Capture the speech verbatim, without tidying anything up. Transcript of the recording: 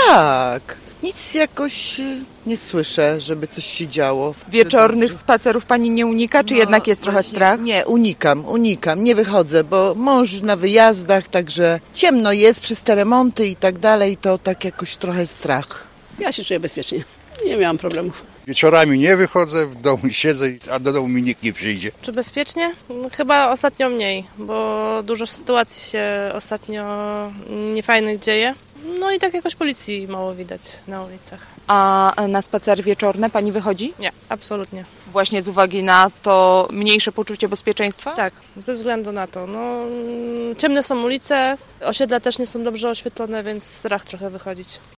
Tak, nic jakoś nie słyszę, żeby coś się działo. Wieczornych spacerów pani nie unika, czy No, jednak jest trochę właśnie strach? Nie, unikam, unikam, nie wychodzę, bo mąż na wyjazdach, także ciemno jest przez te remonty i tak dalej, to tak jakoś trochę strach. Ja się czuję bezpiecznie. Nie miałam problemów. Wieczorami nie wychodzę, w domu siedzę, a do domu mi nikt nie przyjdzie. Czy bezpiecznie? No, chyba ostatnio mniej, bo dużo sytuacji się ostatnio niefajnych dzieje. No i tak jakoś policji mało widać na ulicach. A na spacery wieczorne pani wychodzi? Nie, absolutnie. Właśnie z uwagi na to mniejsze poczucie bezpieczeństwa? Tak, ze względu na to. No, ciemne są ulice, osiedla też nie są dobrze oświetlone, więc strach trochę wychodzić.